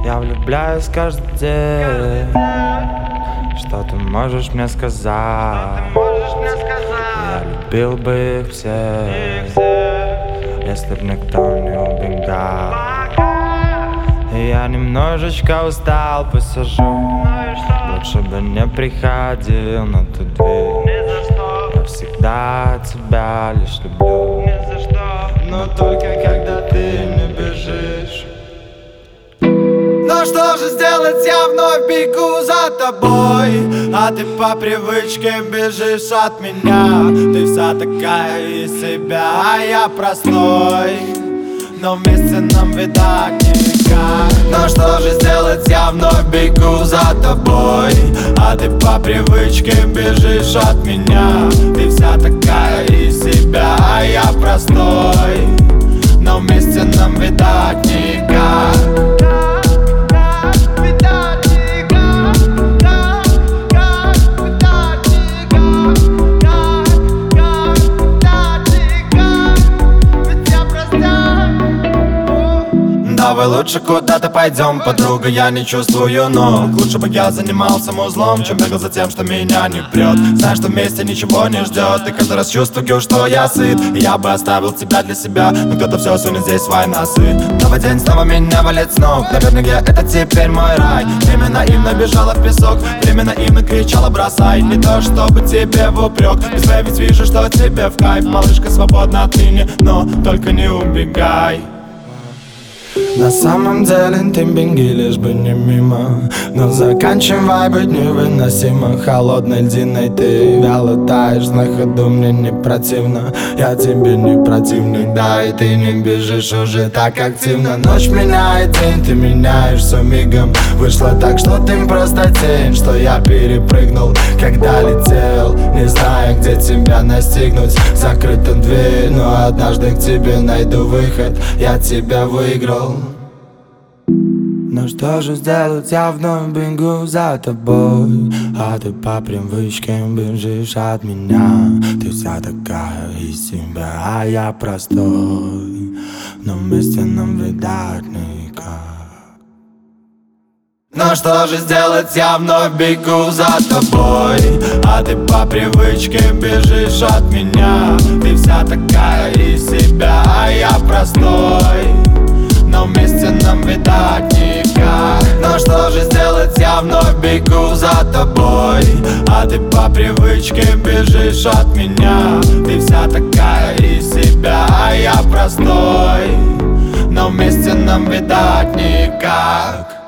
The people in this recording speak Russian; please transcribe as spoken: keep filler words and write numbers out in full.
Я влюбляюсь каждый день. Что ты можешь мне сказать? Я любил бы их всех, если б никто не убегал. Я немножечко устал, посижу. Лучше бы не приходил на ту дверь. Я всегда тебя лишь люблю, но только когда ты не бежишь. Ну что же сделать, я вновь бегу за тобой, а ты по привычке бежишь от меня. Ты вся такая из себя, а я простой, но вместе нам, видать, никак. Ну что же сделать, я вновь бегу за тобой, а ты по привычке бежишь от меня. Ты вся такая из себя, а я простой, но вместе нам, видать, никак. Давай лучше куда-то пойдем, подруга, я не чувствую ног. Лучше бы я занимался музлом, чем бегал за тем, что меня не прет. Знаешь, что вместе ничего не ждет, и каждый раз чувствую, что я сыт. И я бы оставил тебя для себя, но кто-то все сунет здесь свои носы. Новый день снова меня валит с ног, наверное, это теперь мой рай. Время наивно бежала в песок, время наивно кричала бросай. Не то чтобы тебе в упрек, без твоей ведь вижу, что тебе в кайф. Малышка свободна отныне, но только не убегай. На самом деле ты беги, лишь бы не мимо, но заканчивай быть невыносимо. Холодной льдиной ты вяло таешь, на ходу мне не противно. Я тебе не противный, да, и ты не бежишь уже так активно. Ночь меняет день, ты меняешь все мигом. Вышло так, что ты просто тень, что я перепрыгнул, когда летел, не зная, где тебя настигнуть. Закрыта дверь, но однажды к тебе найду выход. Я тебя выиграл. Ну что же сделать, я вновь бегу за тобой, а ты по привычке бежишь от меня. Ты вся такая из себя, а я простой, но вместе нам, видать, никак. Ну что же сделать, я вновь бегу за тобой, а ты по привычке бежишь от меня. Ты вся такая из себя, а я простой, но вместе нам, видать, никак. Ну что же сделать, я вновь бегу за тобой, а ты по привычке бежишь от меня. Ты вся такая из себя, а я простой, но вместе нам, видать, никак.